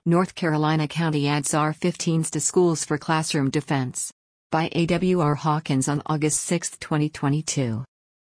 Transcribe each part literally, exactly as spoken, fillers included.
North Carolina County adds A R fifteens to schools for classroom defense. By A W R Hawkins on August sixth, twenty twenty-two.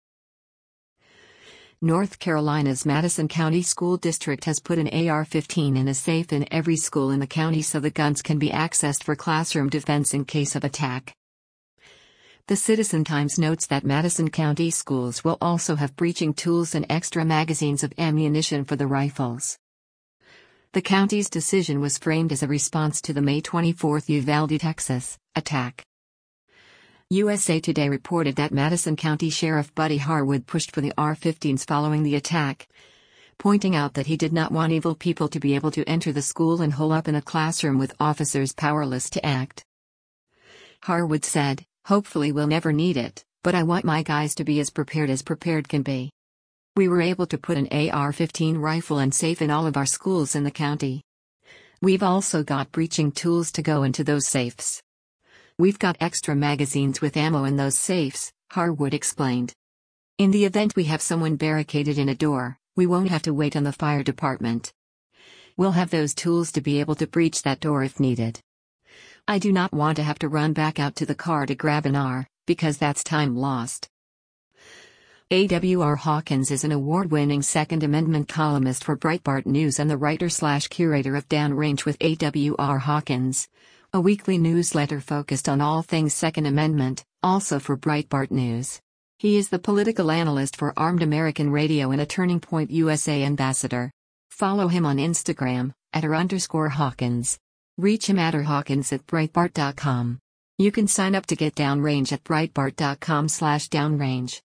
North Carolina's Madison County School District has put an A R fifteen in a safe in every school in the county so the guns can be accessed for classroom defense in case of attack. The Citizen Times notes that Madison County schools will also have breaching tools and extra magazines of ammunition for the rifles. The county's decision was framed as a response to the May twenty-fourth Uvalde, Texas, attack. U S A Today reported that Madison County Sheriff Buddy Harwood pushed for the A R fifteens following the attack, pointing out that he did not want evil people to be able to enter the school and hole up in a classroom with officers powerless to act. Harwood said, "Hopefully we'll never need it, but I want my guys to be as prepared as prepared can be." We were able to put an A R fifteen rifle and safe in all of our schools in the county. We've also got breaching tools to go into those safes. We've got extra magazines with ammo in those safes, Harwood explained. In the event we have someone barricaded in a door, we won't have to wait on the fire department. We'll have those tools to be able to breach that door if needed. I do not want to have to run back out to the car to grab an A R, because that's time lost. A W R Hawkins is an award-winning Second Amendment columnist for Breitbart News and the writer-slash-curator of Downrange with A W R Hawkins, a weekly newsletter focused on all things Second Amendment, also for Breitbart News. He is the political analyst for Armed American Radio and a Turning Point U S A ambassador. Follow him on Instagram, at R underscore Hawkins. Reach him at rhawkins at breitbart dot com. You can sign up to get Downrange at breitbart dot com slash downrange.